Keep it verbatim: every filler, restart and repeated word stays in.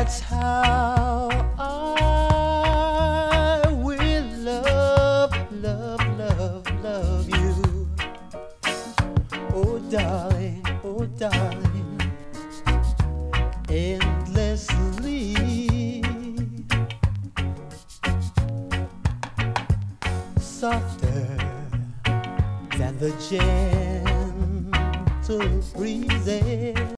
That's how I will love, love, love, love you. Oh darling, oh darling, endlessly. Softer than the gentle breezes.